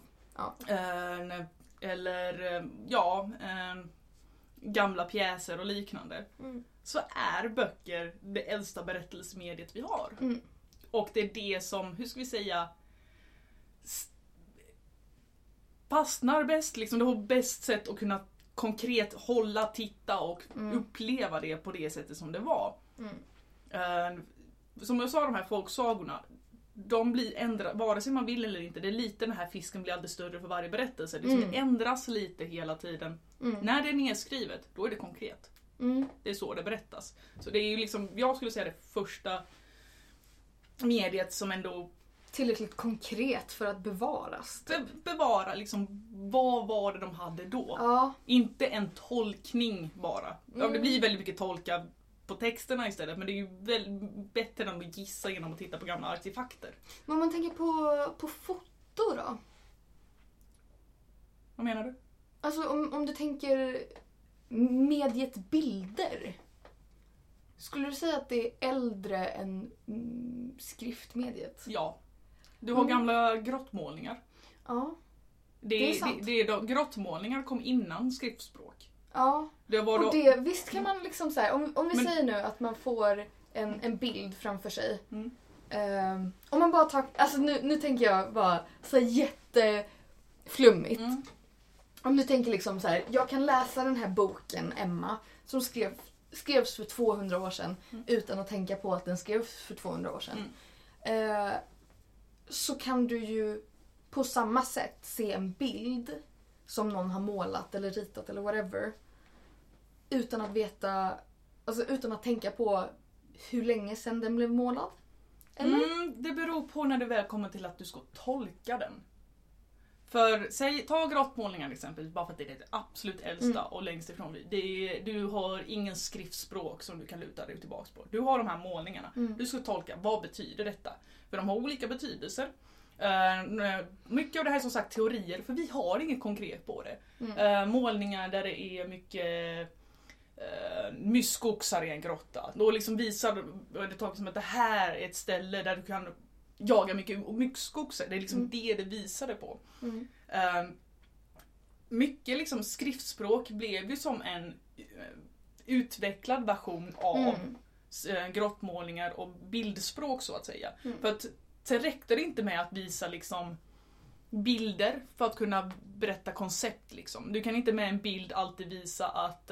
gamla pjäser och liknande. Så är böcker det äldsta berättelsemediet vi har. Och det är det som, hur ska vi säga, fastnar bäst, liksom det har bäst sätt att kunna konkret hålla, titta och uppleva det på det sättet som det var. Som jag sa, de här folksagorna, de blir ändrade, vare sig man vill eller inte. Det är lite, den här fisken blir alltid större för varje berättelse. Det ändras lite hela tiden. När det är nedskrivet, då är det konkret. Det är så det berättas. Så det är ju liksom, jag skulle säga det första mediet som ändå tillräckligt konkret för att bevaras. Bevara liksom, vad var det de hade då? Inte en tolkning bara. Det blir väldigt mycket tolka på texterna istället. Men det är ju väl bättre än att gissa genom att titta på gamla artefakter. Men om man tänker på foto då? Vad menar du? Alltså om du tänker mediet bilder. Skulle du säga att det är äldre än skriftmediet? Ja. Du har gamla grottmålningar. Ja. Det är sant. Grottmålningar kom innan skriftspråk. Ja. Visst kan man liksom så här, om vi säger nu att man får en bild framför sig. Om man bara tar, alltså nu tänker jag bara så jätteflummigt. Om du tänker liksom så här, jag kan läsa den här boken Emma som skrevs för 200 år sedan utan att tänka på att den skrevs för 200 år sedan. Så kan du ju på samma sätt se en bild som någon har målat eller ritat eller whatever utan att veta, alltså utan att tänka på hur länge sedan den blev målad. Eller? Det beror på när du väl kommer till att du ska tolka den. För ta grottmålningar exempel, bara för att det är det absolut äldsta och längst ifrån. Du har ingen skriftspråk som du kan luta dig tillbaka på. Du har de här målningarna. Du ska tolka, vad betyder detta? För de har olika betydelser. Mycket av det här är som sagt teorier, för vi har inget konkret på det. Målningar där det är mycket myskoxar i en grotta. Då liksom visar det taget som att det här är ett ställe där du kan jaga mycket myskoxar. Det är liksom det visade på. Mycket liksom skriftspråk blev ju som en utvecklad version av grottmålningar och bildspråk så att säga. För att sen räckte det inte med att visa liksom bilder för att kunna berätta koncept liksom. Du kan inte med en bild alltid visa att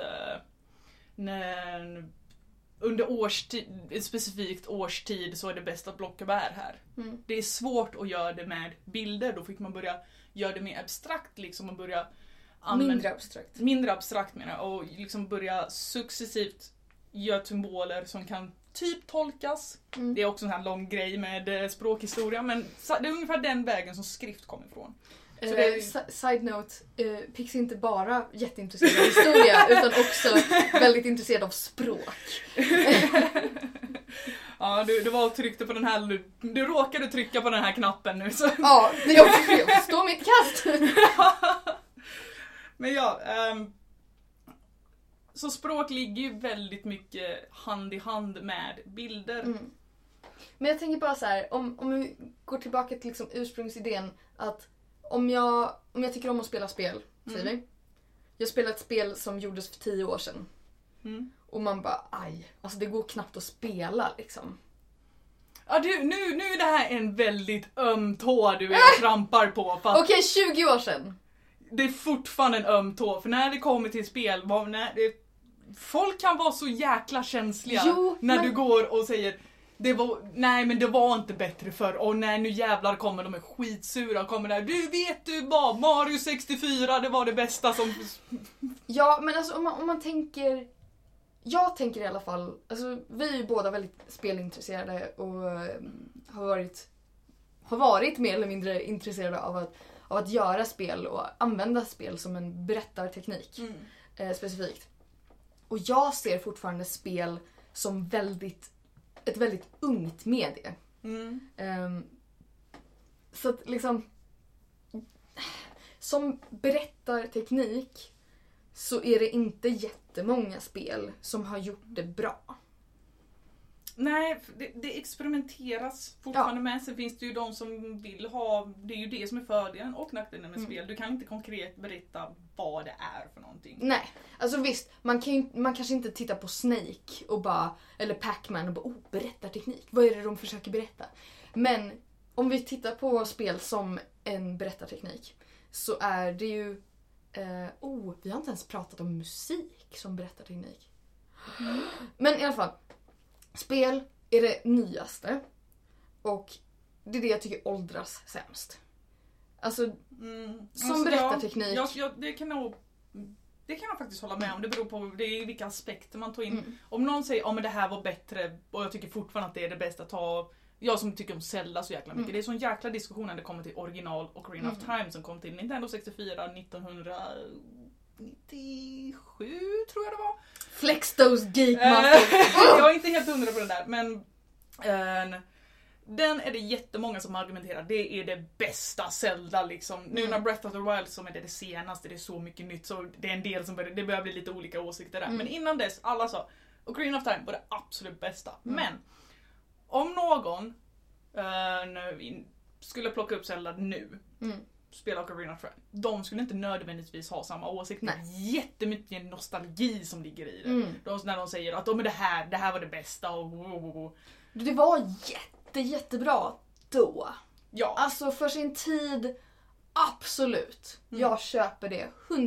under ett specifikt årstid så är det bäst att plocka bär här. Det är svårt att göra det med bilder. Då fick man börja göra det mer abstrakt liksom och börja mindre abstrakt menar jag, och liksom börja successivt göra symboler som kan typ tolkas. Det är också en här lång grej med språkhistoria, men det är ungefär den vägen som skrift kommer ifrån. Side note, Pix är inte bara jätteintresserad av historia utan också väldigt intresserad av språk. Ja, du var och tryckte på den här, du råkade trycka på den här knappen nu. Så. Ja, jag förstår mitt kast. Men ja, så språk ligger ju väldigt mycket hand i hand med bilder. Men jag tänker bara så här, om vi går tillbaka till liksom ursprungsidén att om jag tycker om att spela spel, säger vi. Jag spelar ett spel som gjordes för 10 år sedan. Och man bara, alltså det går knappt att spela liksom. Ja, nu är det här en väldigt öm tå du är trampar på. Okej, 20 år sedan. Det är fortfarande en öm tå, för när det kommer till spel, folk kan vara så jäkla känsliga du går och säger nej men det var inte bättre förr. Och nej, nu jävlar kommer de är skitsura. Kommer där. Du vad, Mario 64, det var det bästa som... Ja, men alltså om man tänker... Jag tänker i alla fall... Alltså, vi är ju båda väldigt spelintresserade och har varit mer eller mindre intresserade av att göra spel och använda spel som en berättarteknik. Specifikt. Och jag ser fortfarande spel som ett väldigt ungt medie. Så att liksom som berättarteknik så är det inte jättemånga spel som har gjort det bra. Nej, det experimenteras fortfarande med. Sen finns det ju de som vill ha, det är ju det som är fördelen och nackdelen med spel. Du kan inte konkret berätta vad det är för någonting. Nej, alltså visst, man kanske inte tittar på Snake och bara, eller Pac-Man och bara, berättarteknik. Vad är det de försöker berätta? Men om vi tittar på spel som en berättarteknik så är det ju, vi har inte ens pratat om musik som berättarteknik. Men i alla fall, spel är det nyaste och det är det jag tycker åldras sämst. Alltså, som berättarteknik. Det kan jag faktiskt hålla med om. Det beror på vilka aspekter man tar in. Om någon säger men det här var bättre och jag tycker fortfarande att det är det bästa att ta. Jag som tycker om Zelda så jäkla mycket. Det är sån jäkla diskussion när det kommer till original och Ocarina of Time som kom till Nintendo 64 1900 97 tror jag det var. Flex those geek muscles. Jag är inte helt hundra på den där, men den är det jättemånga som argumenterar. Det är det bästa Zelda liksom. Nu när Breath of the Wild som är det senaste, det är så mycket nytt så det är en del som det börjar bli lite olika åsikter där. Men innan dess, alla sa Ocarina of Time var det absolut bästa. Men om någon skulle plocka upp Zelda nu, spela Ocarina of Time, de skulle inte nödvändigtvis ha samma åsikt. Det är jättemycket nostalgi som ligger i det. När de säger att det här var det bästa och Det var jättebra då. Ja. Alltså för sin tid, absolut. Jag köper det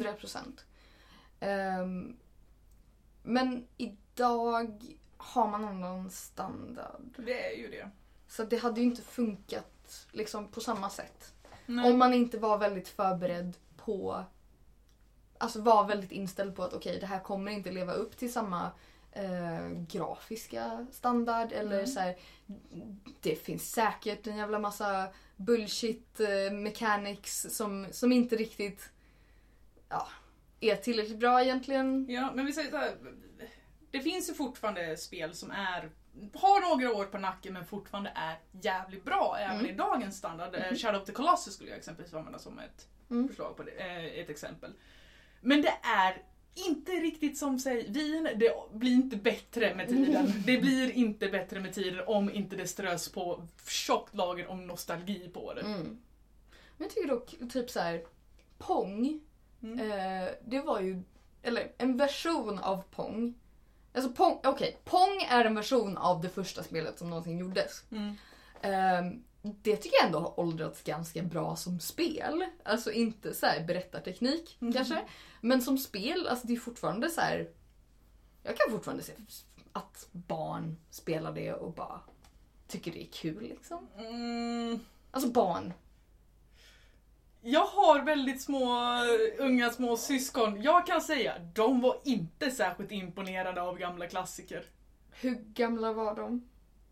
100%. Men idag har man någon standard. Det är ju det. Så det hade ju inte funkat liksom på samma sätt. Nej. Om man inte var väldigt förberedd på... Alltså var väldigt inställd på att okej, det här kommer inte leva upp till samma grafiska standard. Eller så här, det finns säkert en jävla massa bullshit mechanics som inte riktigt är tillräckligt bra egentligen. Ja, men vi säger så här, det finns ju fortfarande spel som har några år på nacken men fortfarande är jävligt bra även i dagens standard. Shadow of the Colossus skulle jag exempelvis använda som ett förslag på det, ett exempel. Men det är inte riktigt som vin, det blir inte bättre med tiden. Det blir inte bättre med tiden om inte det strös på tjockt lager om nostalgi på det. Men jag tycker dock typ så här Pong, det var ju, eller en version av Pong. Alltså Pong är en version av det första spelet som någonsin gjordes. Det tycker jag ändå har åldrats ganska bra som spel. Alltså inte så här berättarteknik kanske. Men som spel, alltså det är fortfarande så här. Jag kan fortfarande se att barn spelar det och bara tycker det är kul liksom. Alltså barn. Jag har väldigt unga små syskon. Jag kan säga, de var inte särskilt imponerade av gamla klassiker. Hur gamla var de?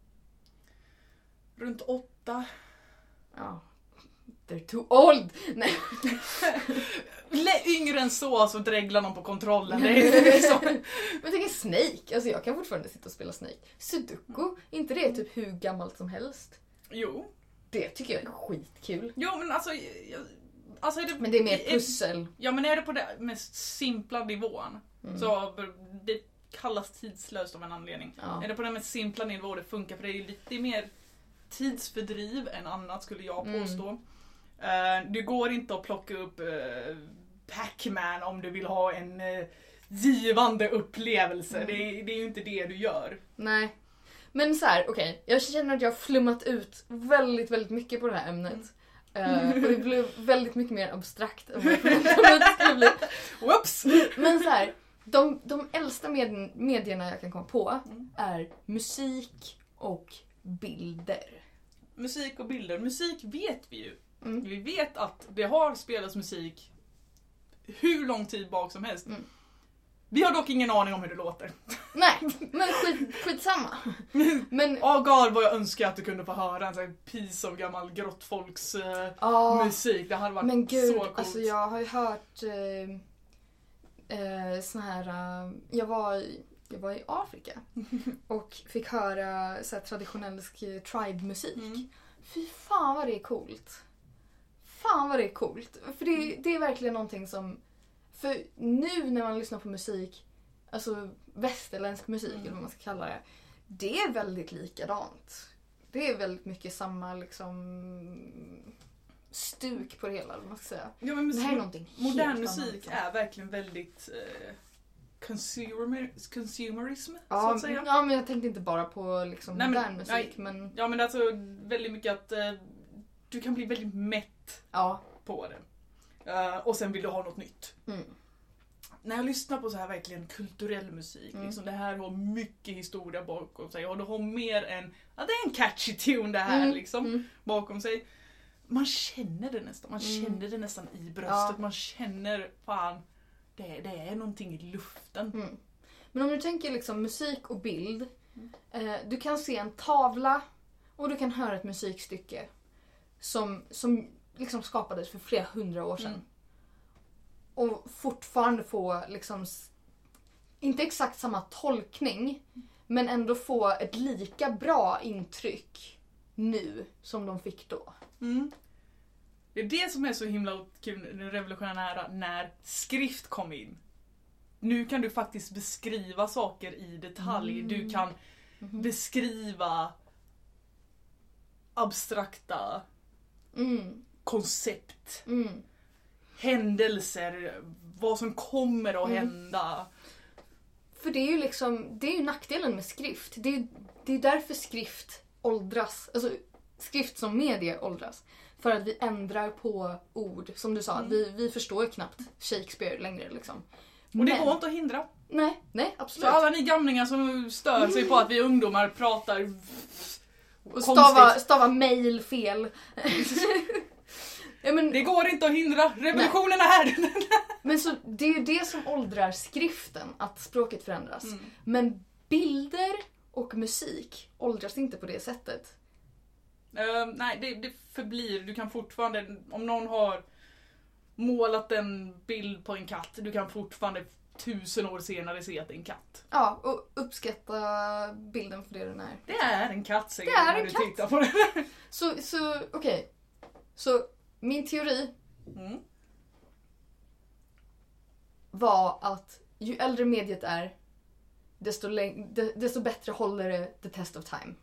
Runt 8. Ja. They're too old! Nej. Yngre än så dreglar de på kontrollen. Det är liksom. Men jag tänker Snake. Alltså jag kan fortfarande sitta och spela Snake. Sudoku, inte det typ hur gammalt som helst? Jo. Det tycker jag är skitkul. Jo, men alltså men det är mer pussel. Ja, men är det på det mest simpla nivån så det kallas tidslöst av en anledning. Ja. Är det på den mest simpla nivån det funkar, för det är ju lite mer tidsfördriv än annat skulle jag påstå. Det går inte att plocka upp Pac-Man om du vill ha en givande upplevelse. Det är ju inte det du gör. Nej. Men så här, okej. Jag känner att jag har flummat ut väldigt, väldigt mycket på det här ämnet. Och det blev väldigt mycket mer abstrakt än vad det skulle bli. Whoops! Men så här, de äldsta medierna jag kan komma på är musik och bilder. Musik och bilder. Musik vet vi ju. Vi vet att det har spelats musik hur lång tid bak som helst. Vi har dock ingen aning om hur det låter. Nej, men skitsamma. Men God, vad jag önskar att du kunde få höra en sån här piece av gammal grottfolks musik. Det hade varit men gud, så coolt. Alltså jag har ju hört sån här. Jag var i Afrika och fick höra så här traditionell tribe-musik. Fy fan vad det är coolt. För det är verkligen någonting som... För nu när man lyssnar på musik, alltså västerländsk musik eller vad man ska kalla det, det är väldigt likadant. Det är väldigt mycket samma liksom stuk på det hela, eller man ska säga. Ja, men det här är någonting modern musik liksom. Är verkligen väldigt consumerism, så att säga. Ja, men jag tänkte inte bara på liksom modern musik. Ja, men alltså väldigt mycket att du kan bli väldigt mätt på det. Och sen vill du ha något nytt. När jag lyssnar på så här verkligen kulturell musik, liksom, det här har mycket historia bakom sig och det har mer än det är en catchy tune det här liksom bakom sig. Man känner det nästan, nästan i bröstet, man känner fan det är någonting i luften. Men om du tänker liksom musik och bild, du kan se en tavla och du kan höra ett musikstycke som liksom skapades för flera hundra år sedan. och fortfarande få liksom inte exakt samma tolkning, men ändå få ett lika bra intryck nu som de fick då. Mm. Det är det som är så himla kul, revolutionära, när skrift kom in. Nu kan du faktiskt beskriva saker i detalj. Du kan beskriva abstrakta koncept. Händelser, vad som kommer att hända. För det är ju liksom, det är ju nackdelen med skrift. Det är därför skrift åldras. Alltså skrift som medie åldras. För att vi ändrar på ord. Som du sa, vi förstår knappt Shakespeare längre liksom. Och det går inte att hindra. Nej, absolut. Så alla ni gamlingar som stör sig på att vi ungdomar pratar och stava mail fel. Ja, men, det går inte att hindra. Revolutionen är här. Men så, det är ju det som åldrar skriften, att språket förändras. Men bilder och musik åldras inte på det sättet. Nej, det förblir. Du kan fortfarande, om någon har målat en bild på en katt, du kan fortfarande 1000 år senare se att det är en katt. Ja, och uppskatta bilden för det den är. Det är en katt, säger det är när en du katt. tittar på det. Så okej. Så min teori var att ju äldre mediet är, desto bättre håller det the test of time.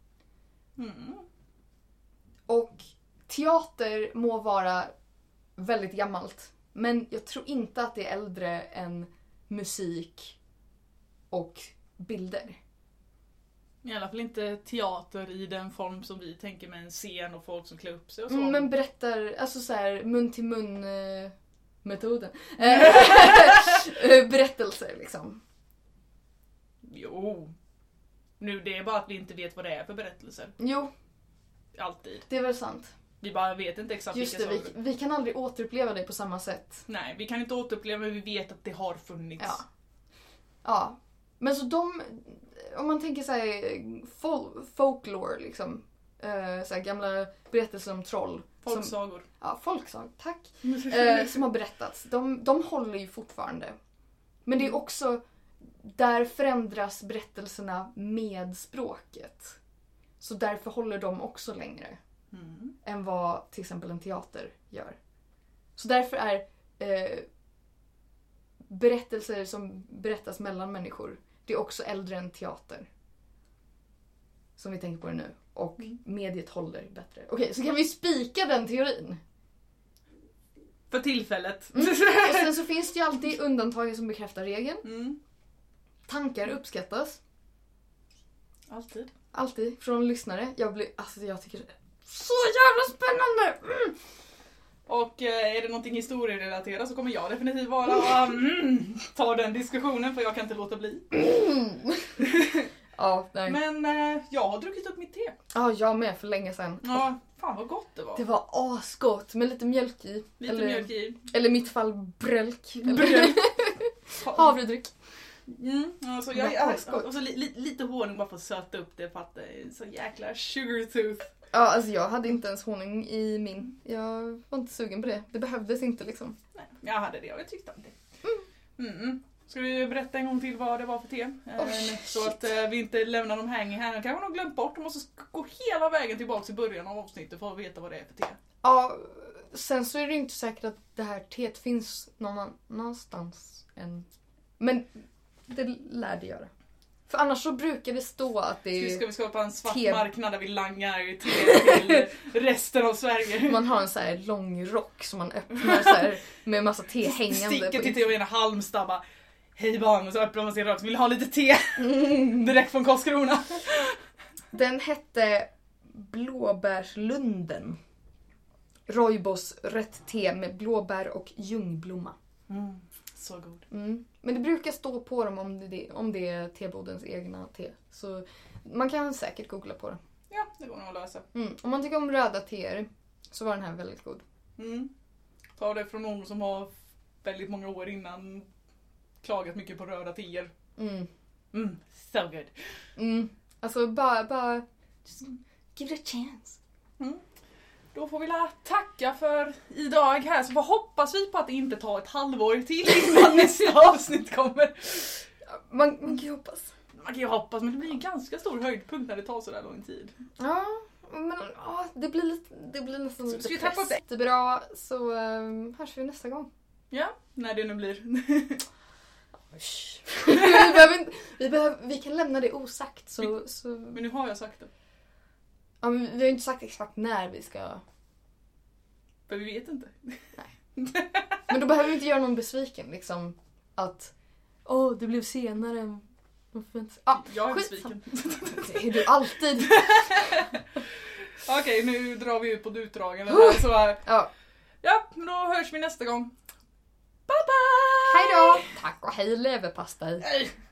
Och teater må vara väldigt gammalt, men jag tror inte att det är äldre än musik och bilder. I alla fall inte teater i den form som vi tänker med en scen och folk som klär upp sig och så. Men berättar, alltså så här mun till mun metoden. Berättelser liksom. Jo. Nu det är bara att vi inte vet vad det är för berättelser. Jo. Alltid. Det är väl sant. Vi bara vet inte exakt just vilka det, vi kan aldrig återuppleva det på samma sätt. Nej, vi kan inte återuppleva, men vi vet att det har funnits. Ja. Men så om man tänker så här folklore liksom, så här gamla berättelser om troll. Folksagor. Folksagor, tack. Som har berättats. De håller ju fortfarande. Men det är också, där förändras berättelserna med språket. Så därför håller de också längre än vad till exempel en teater gör. Så därför är berättelser som berättas mellan människor, det är också äldre än teater. Som vi tänker på det nu. Och mediet håller bättre. Okej, så kan vi spika den teorin. För tillfället. Och sen så finns det ju alltid undantag som bekräftar regeln. Tankar uppskattas. Alltid från lyssnare. Jag tycker det är så jävla spännande. Och är det någonting historierelaterat så kommer jag definitivt vara ta den diskussionen, för jag kan inte låta bli. Ja, nej. Men jag har druckit upp mitt te. Ja, jag med för länge sedan. Ja, fan vad gott det var. Det var asgott med lite mjölk i. Mjölk i. Eller i mitt fall brölk. Havredryck. Alltså, och så lite honung bara för att söta upp det, för att det är så jäkla sugar tooth. Ja, alltså jag hade inte ens honung i min. Jag var inte sugen på det. Det behövdes inte liksom. Nej, jag hade det och jag tyckte om det. Ska vi berätta en gång till vad det var för te? Så att vi inte lämnar dem hängig här. Kanske de glömt bort. De måste gå hela vägen tillbaka till början av avsnittet för att veta vad det är för te. Ja, sen så är det inte säkert att det här teet finns någonstans än. Men det lär det göra. För annars så brukar det stå att det är... Ska vi skapa en svart marknad där vi langar te till resten av Sverige? Man har en så här lång rock som man öppnar så här med en massa te hängande. Sticker till te och ena Halmstad bara, hej barn, och så öppnar man sin rock, så vill du ha lite te? Direkt från Karlskrona. Den hette Blåbärslunden. Rooibos rött te med blåbär och ljungblomma. Så god. Men det brukar stå på dem om det är tebodens egna te. Så man kan säkert googla på det. Ja, det går nog att lösa. Om man tycker om röda teer så var den här väldigt god. Ta det från någon som har väldigt många år innan klagat mycket på röda teer. So good. Alltså bara just give it a chance. Då får vi tacka för idag här, så vad hoppas vi på att det inte tar ett halvår till innan nästa avsnitt kommer. Man kan ju hoppas. Man kan ju hoppas, men det blir en ganska stor höjdpunkt när det tar så där lång tid. Ja, men det blir nästan så, lite press. Jättebra, så hörs vi nästa gång. Ja, när det nu blir. vi kan lämna det osagt. Så. Men nu har jag sagt det. Ja, men vi har inte sagt exakt när vi ska... För vi vet inte. Nej. Men då behöver vi inte göra någon besviken. Liksom, att det blev senare än jag är besviken. Det är du alltid. Okej, nu drar vi ut på utdragen. Ja, men då hörs vi nästa gång. Bye bye! Hej då! Tack och hej leverpastej. Hej!